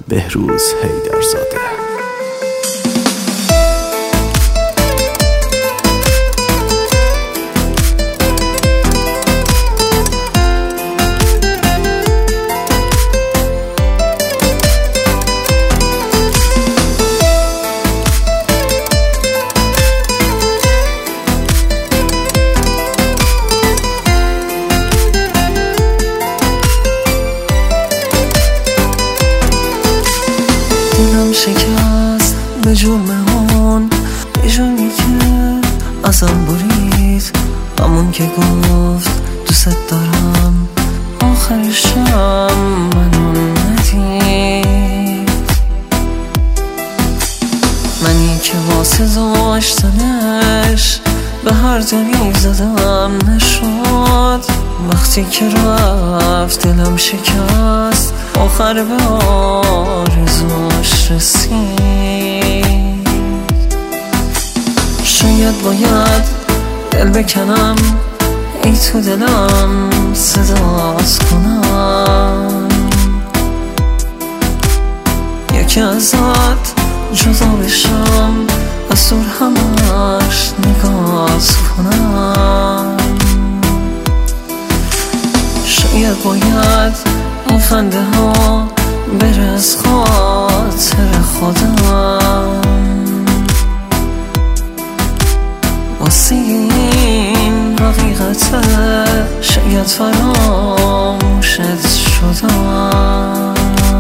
بهروز حیدرزاده. دلم شکست به جرم اون یه جرمی که ازم برید، همون که گفت دوست دارم آخرشم منو ندید. منی که واسه داشتنش به هر دلی زدم نشد، وقتی که رفت دلم شکست آخر به آرزوش رسید. شاید باید دل بکنم ای تو دلم صداست کنم، یکی ازت جدا بشم از دور همش نگاز کنم. شاید باید این خنده ها بره از خاطر خودم، واسه این حقیقته شاید فراموشت شدم.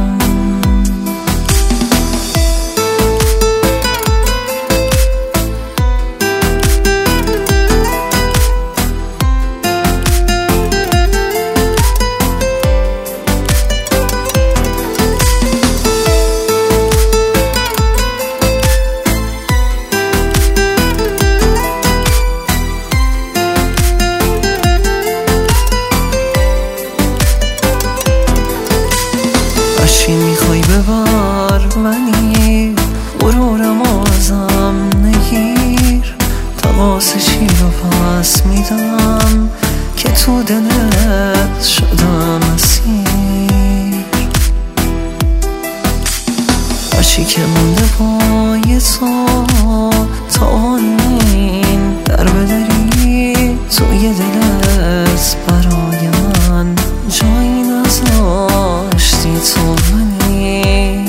چی میخوای ببر منی، غرورم ازم نگیر، تقاس چی رو پس میدم که تو دلت شدم اسیر. هرچی که مونده پای تو تا این در بدری، توی دلت برای من جایی نذاشتی تو منی.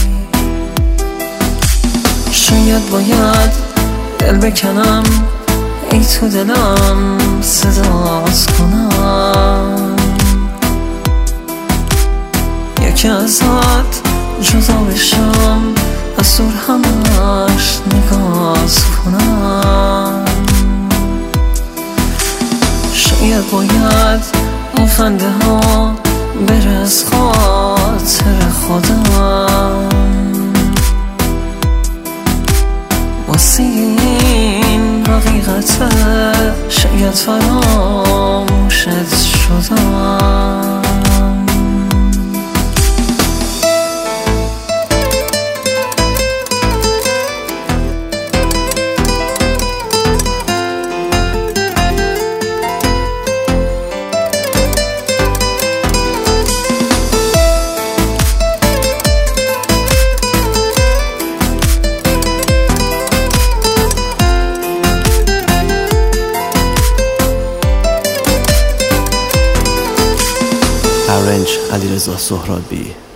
شاید باید دل بکنم ای تو دلم صداست کنم، یکی ازت جدا بشم از دور همش نگاز کنم. شاید باید این خنده ها بره از خاطر خودم، واسه این حقیقته شاید فراموشت شدم. ارنج علیرضا سهرابی.